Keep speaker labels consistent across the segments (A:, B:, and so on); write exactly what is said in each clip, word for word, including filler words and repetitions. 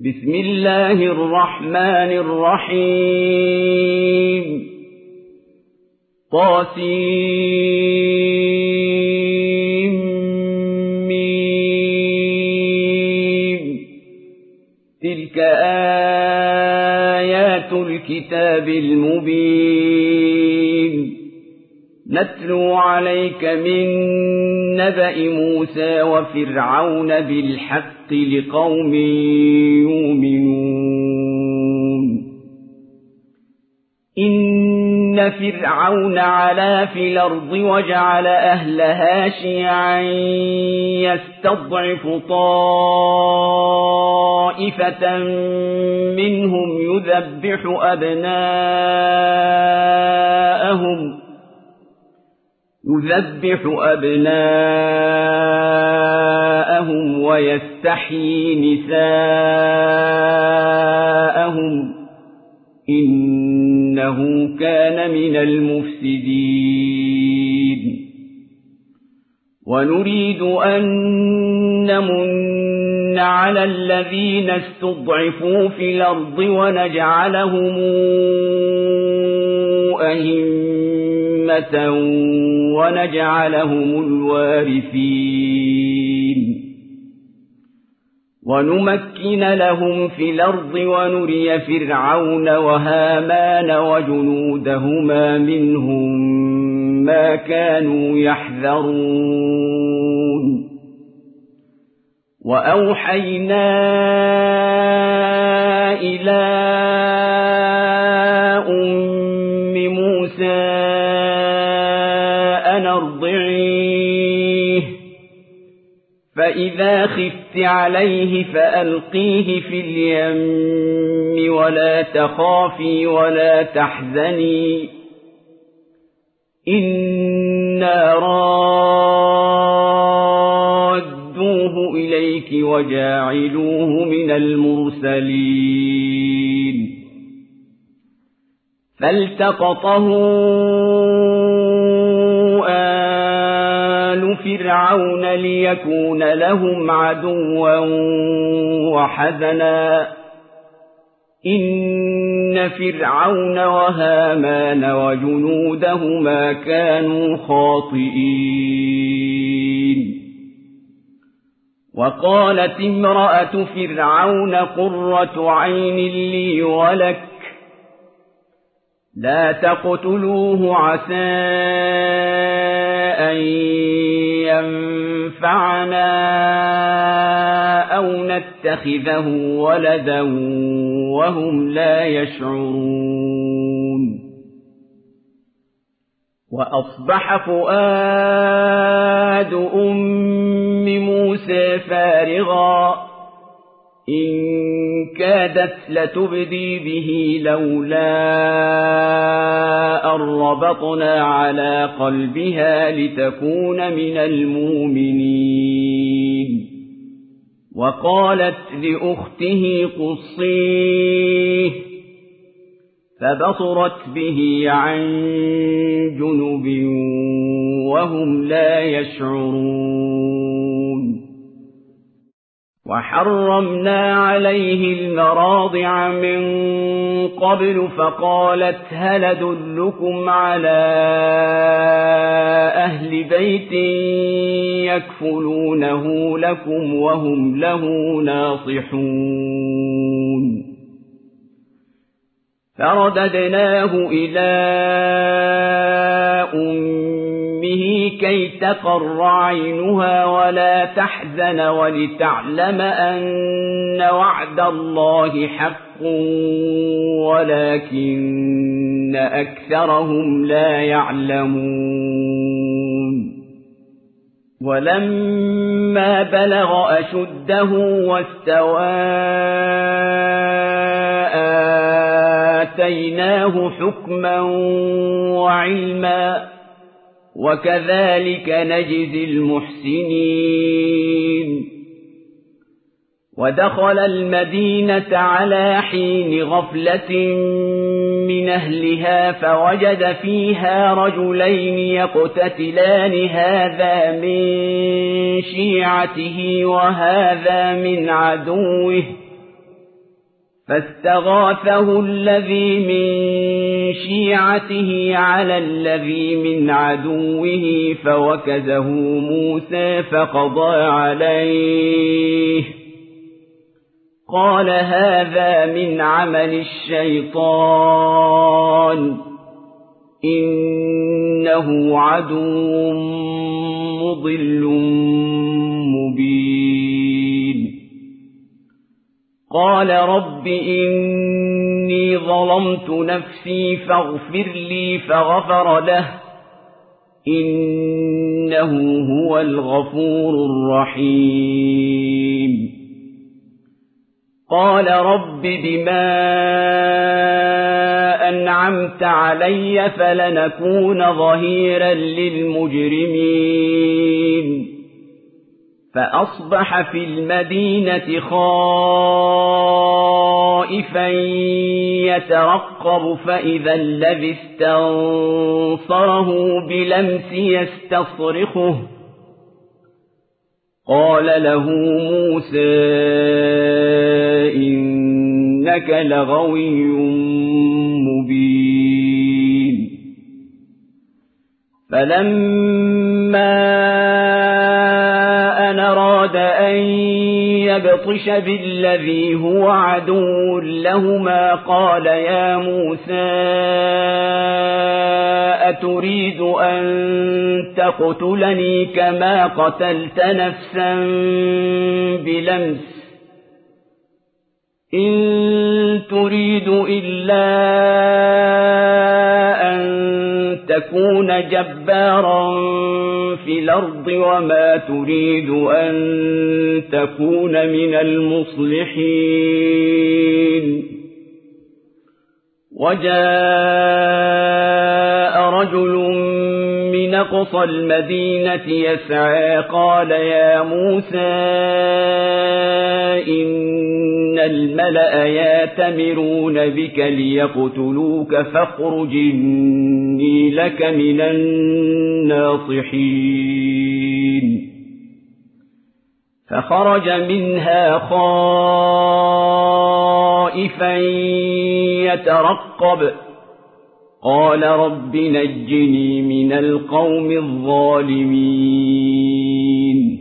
A: بسم الله الرحمن الرحيم طاسيم ميم تلك آيات الكتاب المبين نتلو عليك من نبأ موسى وفرعون بالحق لقوم يؤمنون إن فرعون علا في الأرض وجعل أهلها شيعا يستضعف طائفة منهم يذبح أبناءهم يذبح أبناءهم ويستحيي نساءهم إنه كان من المفسدين ونريد أن نمن على الذين استضعفوا في الأرض ونجعلهم أئمة ونجعلهم الوارثين ونمكن لهم في الأرض ونري فرعون وهامان وجنودهما منهم ما كانوا يحذرون وأوحينا إلى أم موسى أن أرضعيه فإذا خفت عليه فألقيه في اليم ولا تخافي ولا تحزني إنا رادوه إليك وجاعلوه من المرسلين فالتقطه آل فرعون ليكون لهم عدوا وحزنا إن فرعون وهامان وجنودهما كانوا خاطئين وقالت امرأة فرعون قرة عين لي ولك لا تقتلوه عسى أن ينفعنا أو نتخذه ولدا وهم لا يشعرون وأصبح فؤاد أم موسى فارغا إن كادت لتبدي به لولا أن ربطنا على قلبها لتكون من المؤمنين وقالت لأخته قصيه فبصرت به عن جنب وهم لا يشعرون وحرمنا عليه المراضع من قبل فقالت هل أدلكم على أهل بيت يكفلونه لكم وهم له ناصحون فرددناه إلى أمه كي تقر عينها ولا تحزن ولتعلم أن وعد الله حق ولكن أكثرهم لا يعلمون ولما بلغ أشده واستوى آتيناه حكما وعلما وكذلك نجزي المحسنين ودخل المدينة على حين غفلة من أهلها فوجد فيها رجلين يقتتلان هذا من شيعته وهذا من عدوه فاستغاثه الذي من شيعته على الذي من عدوه فوكزه موسى فقضى عليه قال هذا من عمل الشيطان إنه عدو مضل مبين قال رب إني ظلمت نفسي فاغفر لي فغفر له إنه هو الغفور الرحيم قال رب بما أنعمت علي فلنكون ظهيرا للمجرمين فأصبح في المدينة خائفا يترقب فإذا الذي استنصره بلمس يستصرخه قال له موسى إنك لغوي مبين فلما أن أراد أن يبطش بالذي هو عدو لهما قال يا موسى أتريد أن تقتلني كما قتلت نفسا بلمس إن تريد إلا أن تكون جبارا في الأرض وما تريد أن تكون من المصلحين وجاء رجل من أقصى المدينة يسعى قال يا موسى إن الملأ يأتمرون بك ليقتلوك فاخرج إني لك من الناصحين فخرج منها خائفا يترقب قال رب نجني من القوم الظالمين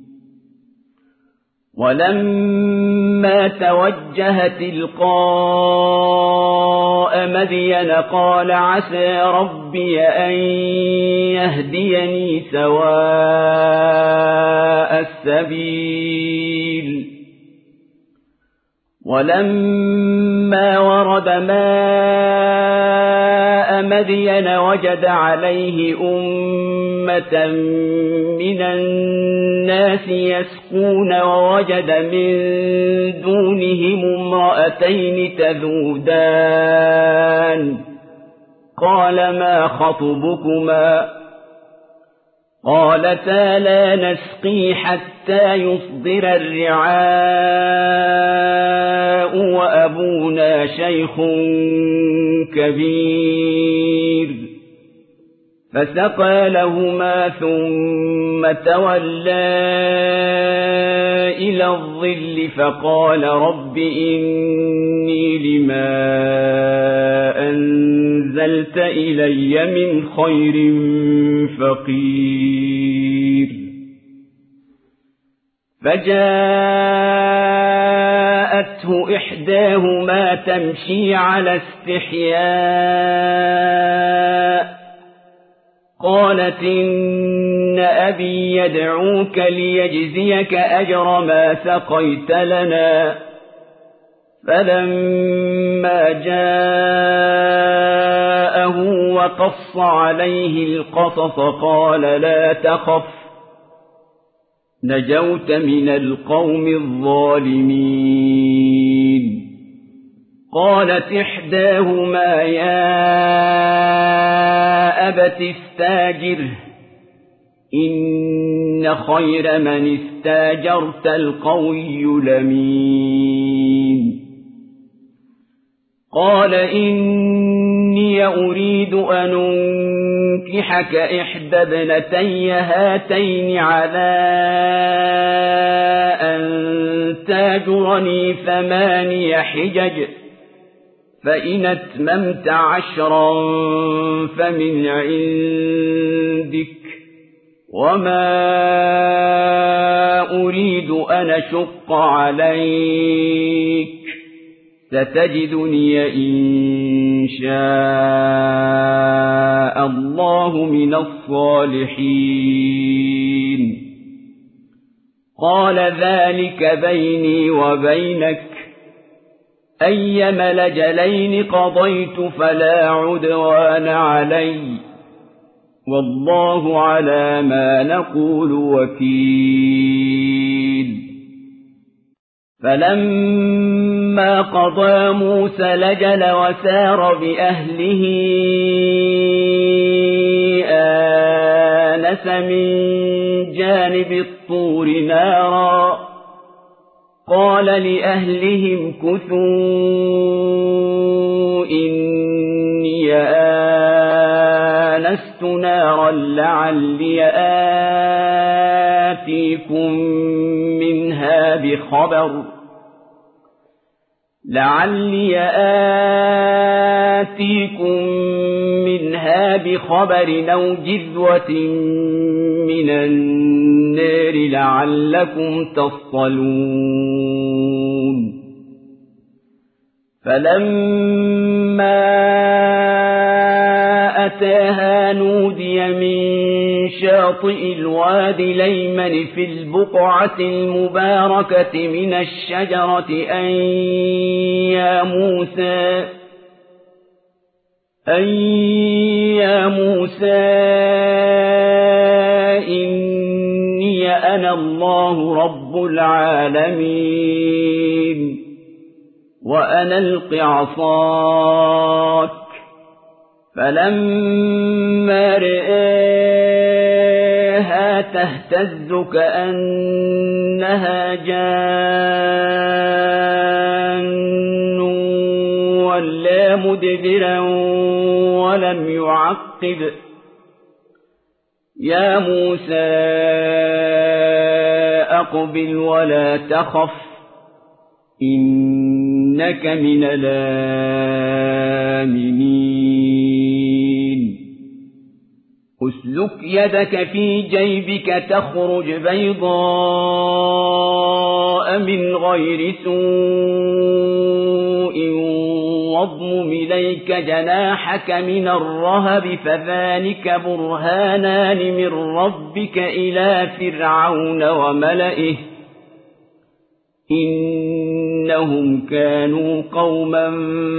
A: ولما توجه تلقاء مدين قال عسى ربي أن يهديني سواء السبيل ولما ورد ماء مدين وجد عليه أمة من الناس يسقون ووجد من دونهم امرأتين تذودان قال ما خطبكما قالتا لا نسقي حتى يصدر الرعاء وأبونا شيخ كبير فسقى لهما ثم تولى إلى الظل فقال رب إني لما أنزلت إلي من خير فقير فجاءته إحداهما تمشي على استحياء قالت إن أبي يدعوك ليجزيك أجر ما سقيت لنا فلما جاءه وقص عليه القصص قال لا تخف نجوت من القوم الظالمين قالت إحداهما يا أبت استاجره إن خير من استاجرت القوي الأمين قال إني أريد أن أنكحك إحدى ابنتي هاتين على أن تاجرني ثماني حجج فإن أتممت عشرا فمن عندك وما أريد أن أشق عليك ستجدني إن شاء الله من الصالحين قال ذلك بيني وبينك أيما الأجلين قضيت فلا عدوان علي والله على ما نقول وكيل فلما قضى موسى الأجل وسار بأهله آنس من جانب الطور نارا قال لأهلهم كثوا إني آنست نارا لعلي آتيكم منها بخبر لعلي آتيكم منها بخبر أو جذوة من النار لعلكم تصطلون فلما أتاها نودي من شاطئ الوادي الأيمن في البقعة المباركة من الشجرة أن يا موسى أن يا موسى إني أنا الله رب العالمين وأنا ألق عصاك فلما رآها تهتز كأنها جان ولا مدبرا ولم يعقب يا موسى أقبل ولا تخف إنك من الآمنين أسلك يدك في جيبك تخرج بيضاء من غير سوء واضمم إليك جناحك من الرهب فذلك برهانان من ربك إلى فرعون وملئه إنهم كانوا قوما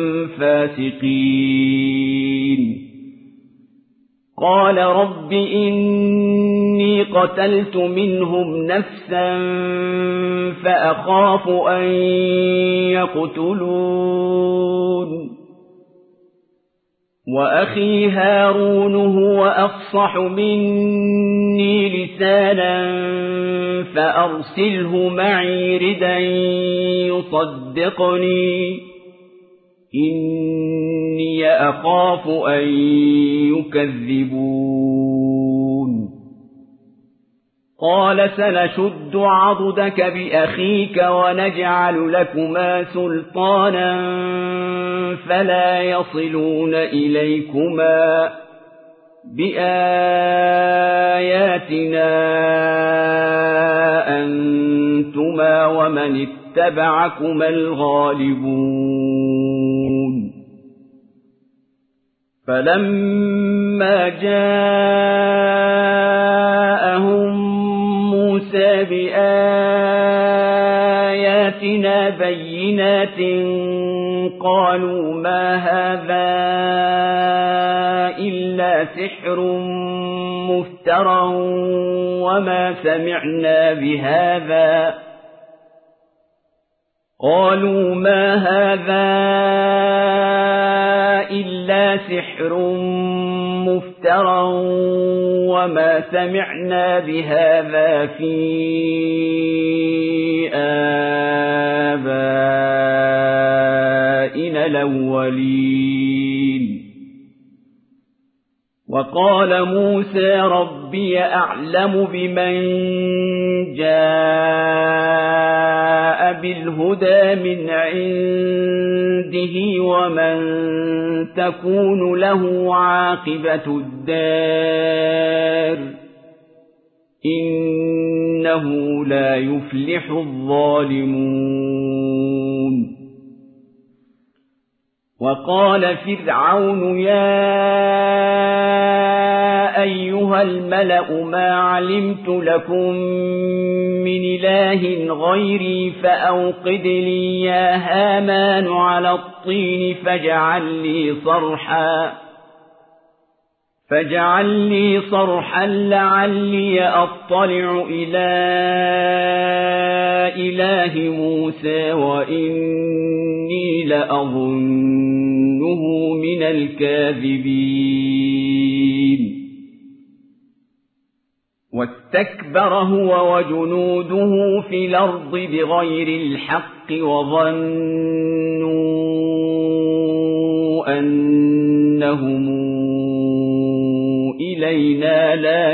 A: فاسقين قال رب إني قتلت منهم نفسا فأخاف أن يقتلون وأخي هارون هو أفصح مني لسانا فأرسله معي ردا يصدقني إني أخاف أن يكذبون قال سنشد عضدك بأخيك ونجعل لكما سلطانا فلا يصلون إليكما بآياتنا أنتما ومن اتبعكما الغالبون فلما جاءهم موسى بآياتنا بينات قالوا ما هذا إلا سحر مفترى وما سمعنا بهذا قالوا ما هذا إلا سحر مفترى وما سمعنا بهذا في آبائنا الأولين وقال موسى رب ربي أعلم بمن جاء بالهدى من عنده ومن تكون له عاقبة الدار إنه لا يفلح الظالمون. وقال فرعون يا أيها الملأ ما علمت لكم من إله غيري فأوقد لي يا هامان على الطين فاجعل لي صرحا فاجعل لي صرحا لعلي أطلع إلى إله موسى وإني لأظنه من الكاذبين. واستكبر هو وجنوده في الأرض بغير الحق وظنوا أنهم إلينا لا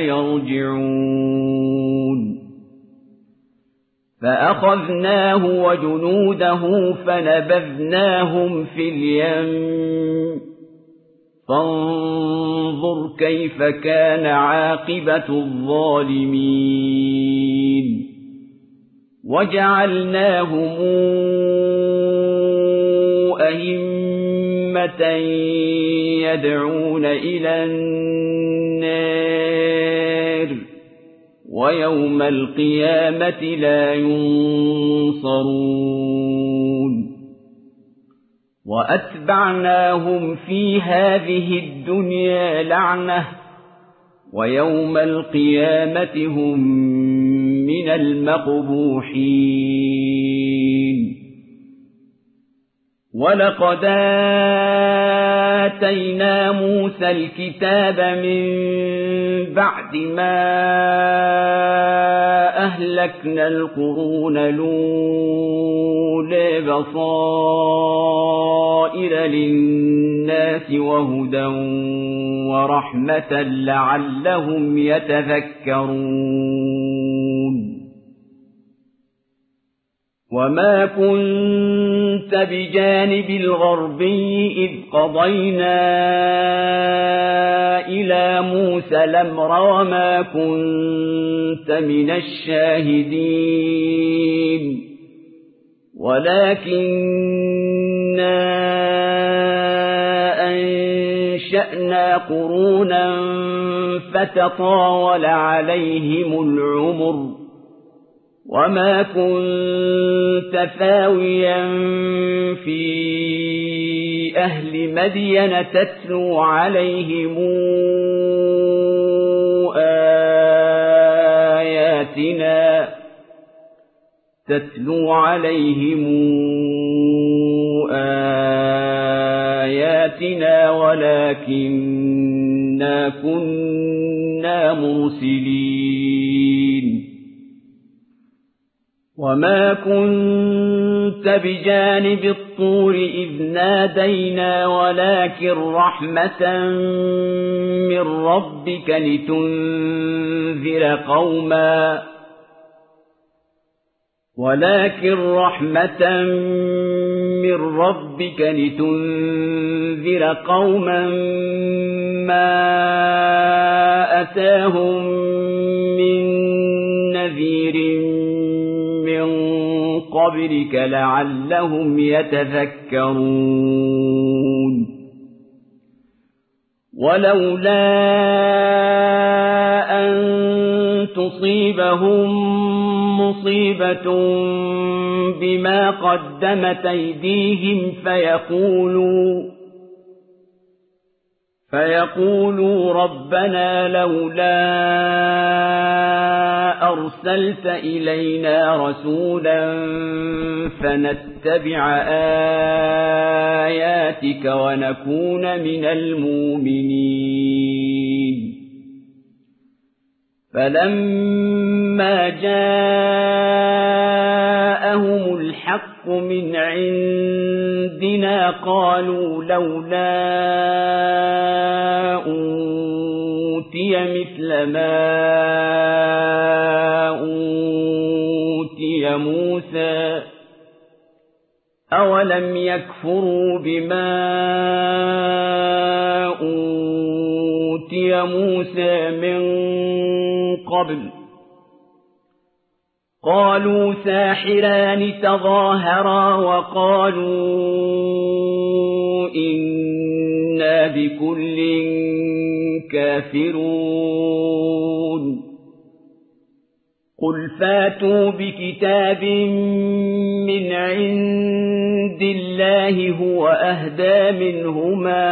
A: يرجعون. فأخذناه وجنوده فنبذناهم في اليم فانظر كيف كان عاقبة الظالمين. وجعلناهم أئمة يدعون إلى النار ويوم القيامة لا ينصرون. وأتبعناهم في هذه الدنيا لعنة ويوم القيامة هم من المقبوحين. ولقد آتينا موسى الكتاب من بعد ما أهلكنا القرون الأولى بصائر للناس وهدى ورحمة لعلهم يتذكرون. وما كنت بجانب الغربي إذ قضينا إلى موسى الأمر وما كنت من الشاهدين ولكننا أنشأنا قرونا فتطاول عليهم العمر وما كنت ثاويا في أهل مدين تتلو عليهم آياتنا تتلو عليهم آياتنا ولكننا كنا مرسلين. وما كنت بجانب الطور إذ نادينا ولكن رحمة من ربك لتنذر قوما ولكن رحمة من ربك لتنذر قوما ما أتاهم من نذير قبلك لعلهم يتذكرون. ولولا أن تصيبهم مصيبة بما قدمت أيديهم فيقولوا فيقولوا ربنا لولا أرسلت إلينا رسولا فنتبع آياتك ونكون من المؤمنين. فلما جاءهم الحق من عندنا قالوا لولا مثل ما أوتي موسى أولم يكفروا بما أوتي موسى من قبل قالوا ساحران تظاهرا وقالوا إنا بكل كافرون قل فاتوا بكتاب من عند الله هو أهدى منهما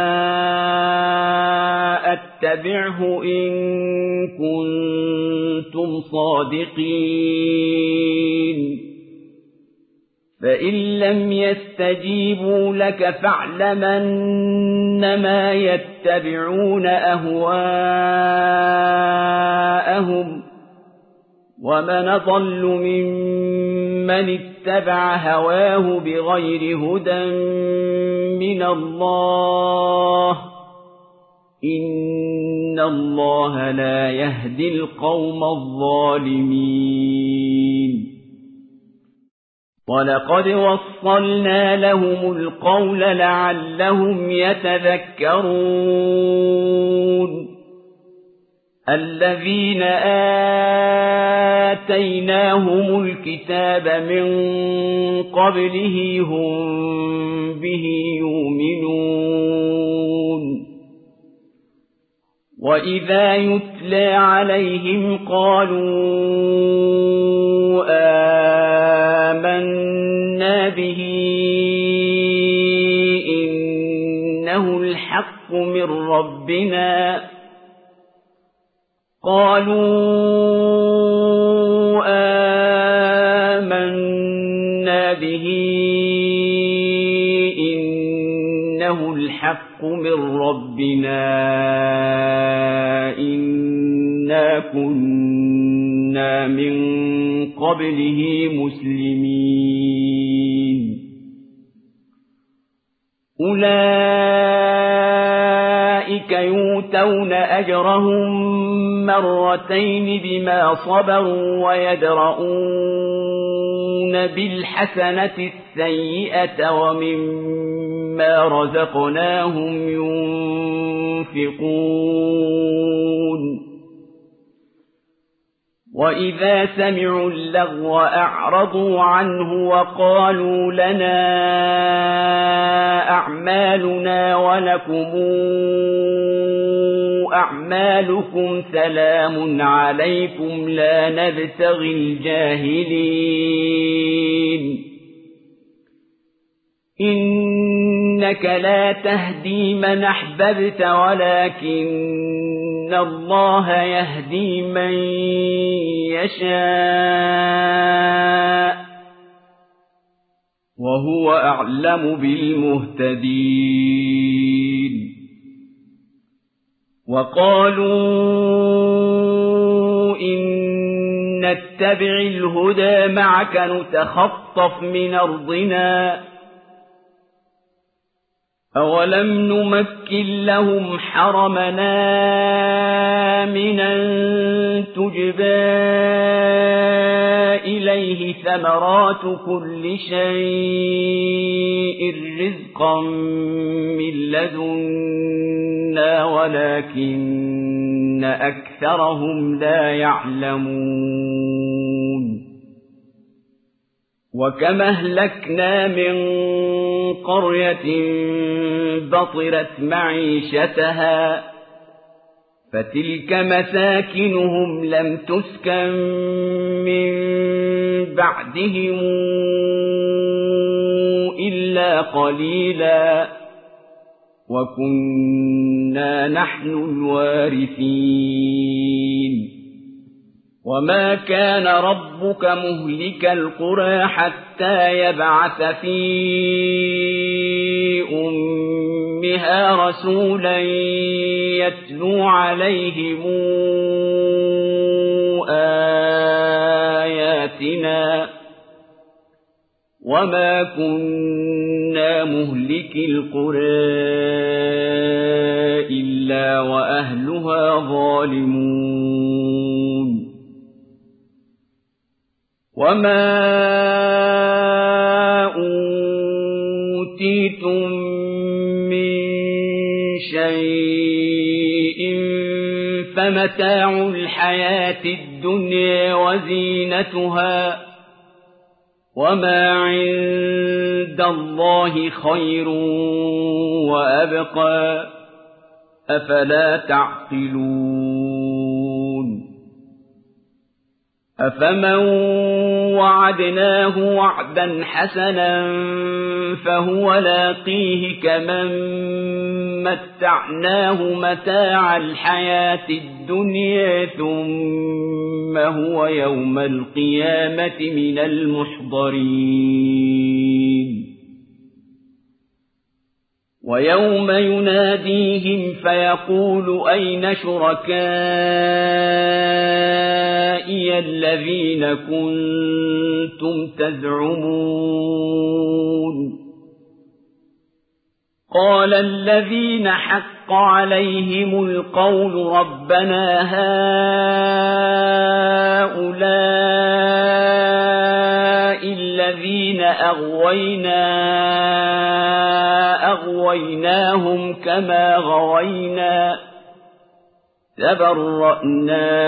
A: أتبعه إن كنتم صادقين فإن لم يستجيبوا لك فاعلم أنما يتبعون أهواءهم ومن ضل ممن اتبع هواه بغير هدى من الله إن الله لا يهدي القوم الظالمين ولقد وصلنا لهم القول لعلهم يتذكرون الذين آتيناهم الكتاب من قبله هم به يؤمنون وإذا يتلى عليهم قالوا آمنا به إنه الحق من ربنا قالوا آمنا به إنه الحق من ربنا إنا كنا من قبله مسلمين أولئك يؤتون أجرهم مرتين بما صبروا ويدرؤون بالحسنة السيئة ومما رزقناهم ينفقون وإذا سمعوا اللغو أعرضوا عنه وقالوا لنا أعمالنا ولكم أعمالكم سلام عليكم لا نبتغي الجاهلين إنك لا تهدي من أحببت ولكن الله يهدي من يشاء وهو أعلم بالمهتدين وقالوا إن نتبع الهدى معك نتخطف من أرضنا أولم نمكن لهم حرمنا آمنا تجبى إليه ثمرات كل شيء رزقا من لدنا ولكن أكثرهم لا يعلمون وكم أهلكنا من قرية بطرت معيشتها فتلك مساكنهم لم تسكن من بعدهم إلا قليلا وكنا نحن الوارثين وما كان ربك مهلك القرى حتى يبعث في أمها رسولا يتلو عليهم آياتنا وما كنا مهلك القرى إلا إلا وأهلها ظالمون وما أوتيتم من شيء فمتاع الحياة الدنيا وزينتها وما عند الله خير وأبقى أفلا تعقلون أفمن وعدناه وعدا حسنا فهو لاقيه كمن متعناه متاع الحياة الدنيا ثم هو يوم القيامة من المحضرين ويوم يناديهم فيقول أين شركائي الذين كنتم تزعمون قال الذين حق عليهم القول ربنا هؤلاء الذين أغوينا أغويناهم كما غوينا تبرأنا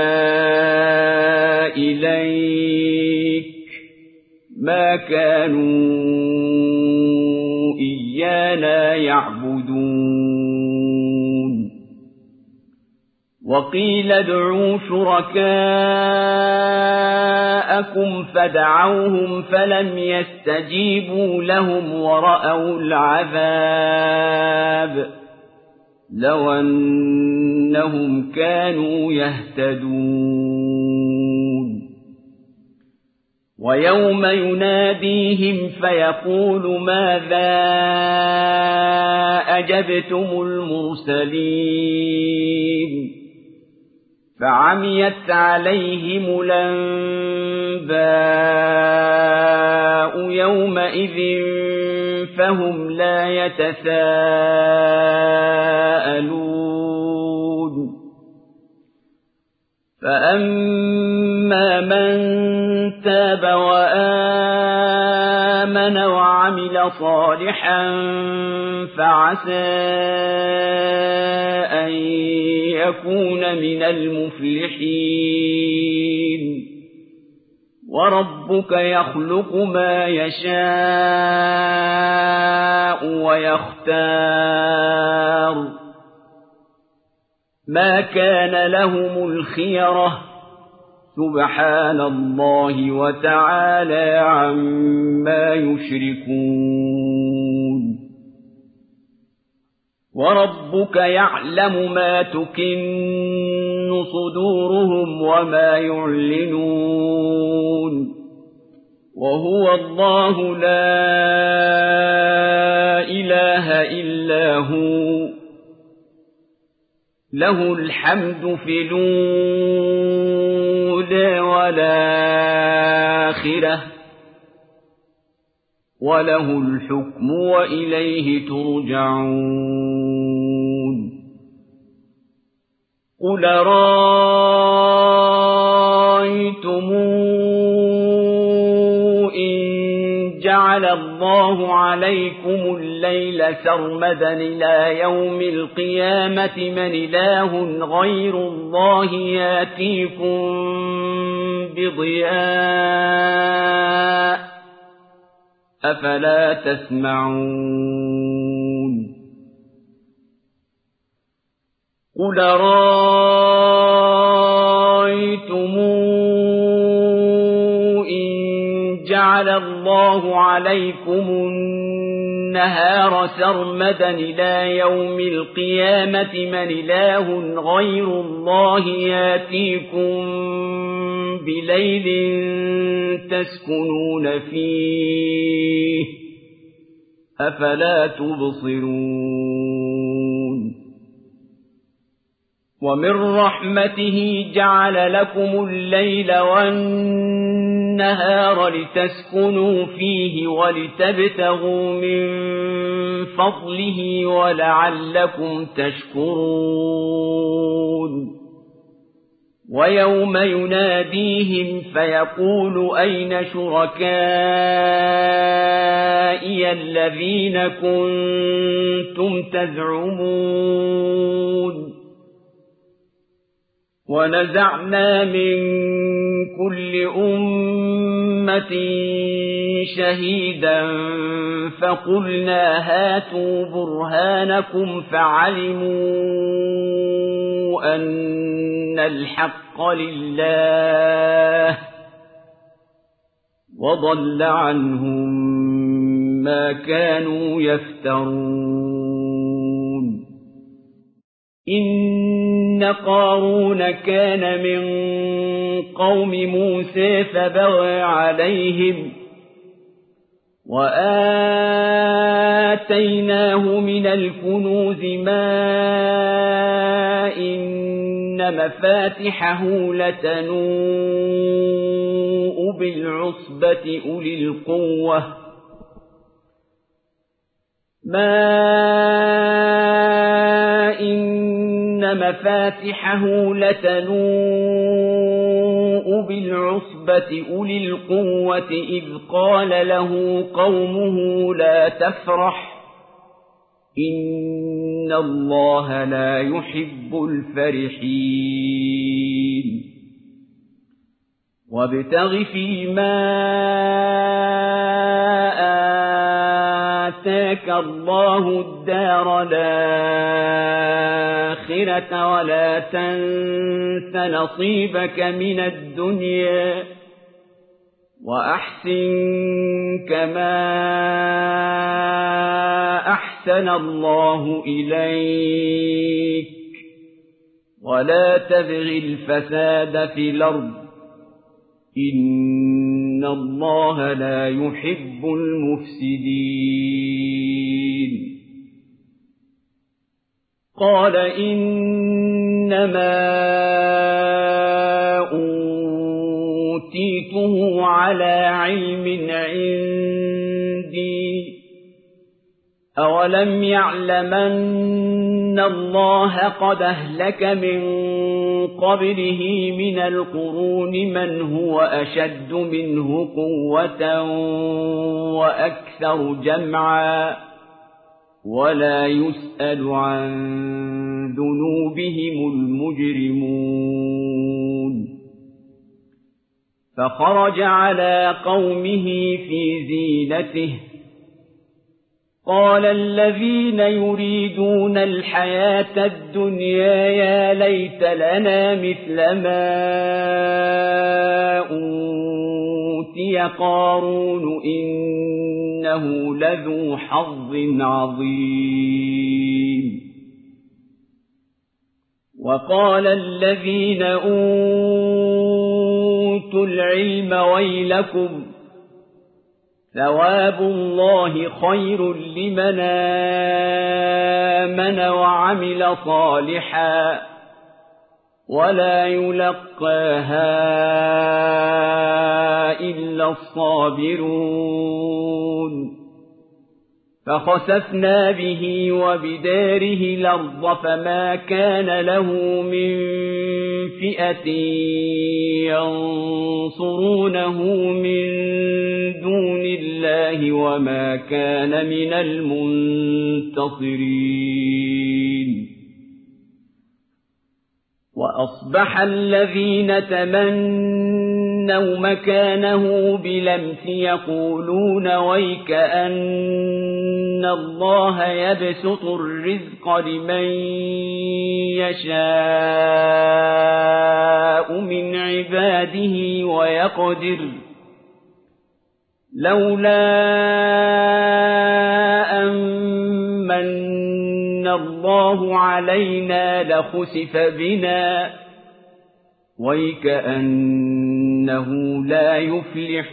A: إليك ما كانوا إيانا يعبدون وقيل ادعوا شركاءكم فدعوهم فلم يستجيبوا لهم ورأوا العذاب لو أنهم كانوا يهتدون ويوم يناديهم فيقول ماذا أجبتم المرسلين فعميت عليهم الأنباء يومئذ فهم لا يتساءلون فأما من تاب وآمن وعمل صالحا فعسى أن يكون من المفلحين وربك يخلق ما يشاء ويختار ما كان لهم الخيرة سبحان الله وتعالى عما يشركون وربك يعلم ما تكن صدورهم وما يعلنون وهو الله لا إله إلا هو له الحمد في الأولى والآخرة وله الحكم وإليه ترجعون قل رأيتم إن جعل الله عليكم الليل سرمدا إلى يوم القيامة من إله غير الله ياتيكم بضياء أفلا تسمعون قل رأيتم إن جعل الله عليكم النهار سرمدا إلى يوم القيامة من إله غير الله ياتيكم بليل تسكنون فيه أفلا تبصرون ومن رحمته جعل لكم الليل والنهار لتسكنوا فيه ولتبتغوا من فضله ولعلكم تشكرون ويوم يناديهم فيقول أين شركائي الذين كنتم تزعمون ونزعنا من كل أمة شهيدا فقلنا هاتوا برهانكم فعلموا أن الحق لله وضل عنهم ما كانوا يفترون إن قارون كان من قوم موسى فبغى عليهم وآتيناه من الكنوز ما إن مفاتحه لتنوء بالعصبة أولي القوة ما إن مفاتحه لتنوء بالعصبة أولي القوة إذ قال له قومه لا تفرح إن الله لا يحب الفرحين وابتغ فيما آتاك الله الدار الآخرة ولا تنس نصيبك من الدنيا وأحسن كما أحسن الله إليك ولا تبغ الفساد في الأرض إن الله لا يحب المفسدين قال إنما أوتيته على علم عندي أولم يعلمن الله قد أهلك من قبله من القرون من هو أشد منه قوة وأكثر جمعا ولا يسأل عن ذنوبهم المجرمون فخرج على قومه في زينته قال الذين يريدون الحياة الدنيا يا ليت لنا مثل ما أوتي قارون إنه لذو حظ عظيم وقال الذين أوتوا العلم ويلكم ثواب الله خير لمن آمن وعمل صالحا ولا يلقاها إلا الصابرون فخسفنا به وبداره الأرض فما كان له من فئة ينصرونه من دون الله وما كان من المنتصرين وأصبح الذين تمنوا مكانه بلمس يقولون ويك أن الله يبسط الرزق لمن يشاء من عباده ويقدر لولا أمن الله علينا لخسف بنا ويكأنه لا يفلح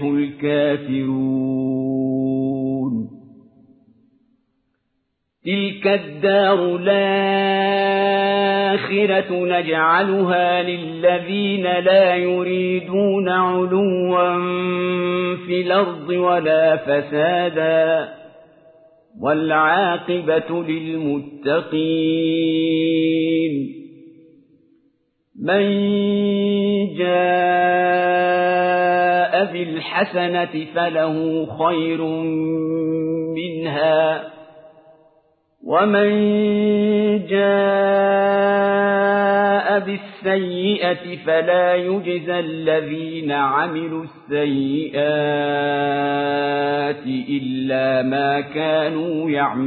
A: الكافرون تلك الدار الآخرة الْآخِرَةُ نَجْعَلُهَا لِلَّذِينَ لَا يُرِيدُونَ عُلُوًّا فِي الْأَرْضِ وَلَا فَسَادًا وَالْعَاقِبَةُ لِلْمُتَّقِينَ مَنْ جَاءَ بِالْحَسَنَةِ فَلَهُ خَيْرٌ مِنْهَا وَمَنْ جَاءَ بِالسَّيِّئَةِ فَلَا يُجْزَى الَّذِينَ عَمِلُوا السَّيِّئَاتِ إِلَّا مَا كَانُوا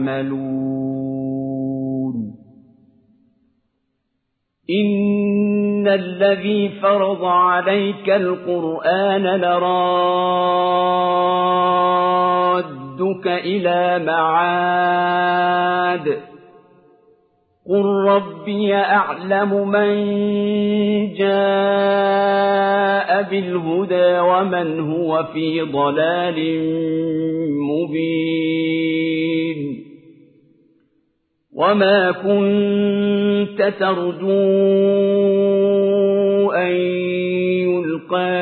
A: يَعْمَلُونَ إِنَّ الَّذِي فَرَضَ عَلَيْكَ الْقُرْآنَ لَرَادُّكَ إِلَى مَعَادٍ قُل رَّبِّي أَعْلَمُ مَن جَاءَ بِالْهُدَىٰ وَمَنْ هُوَ فِي ضَلَالٍ مُّبِينٍ وَمَا كُنتَ تَرْجُو أَن يُلْقَىٰ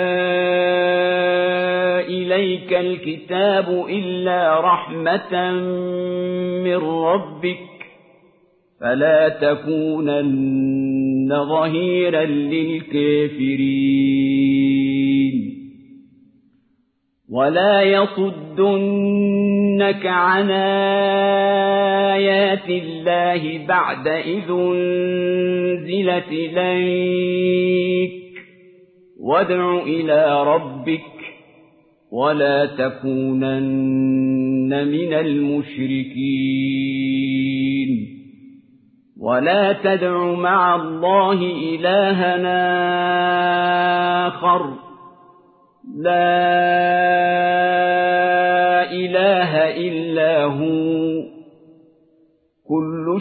A: إِلَيْكَ الْكِتَابُ إِلَّا رَحْمَةً مِّن رَّبِّكَ فَلَا تَكُونَنَّ ظَهِيرًا لِّلْكَافِرِينَ وَلَا يَصُدُّنَّكَ عَنْ آيَاتِ اللَّهِ بَعْدَ إِذْ أُنزِلَتْ إِلَيْكَ وَادْعُ إِلَىٰ رَبِّكَ وَلَا تَكُونَنَّ مِنَ الْمُشْرِكِينَ وَلَا تَدْعُ مَعَ اللَّهِ إِلَٰهًا آخَرَ لَا إِلَٰهَ إِلَّا هُوَ كُلُّ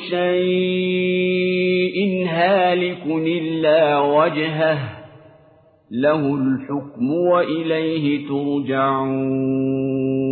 A: شَيْءٍ هَالِكٌ إِلَّا وَجْهَهُ لَهُ الْحُكْمُ وَإِلَيْهِ تُرْجَعُونَ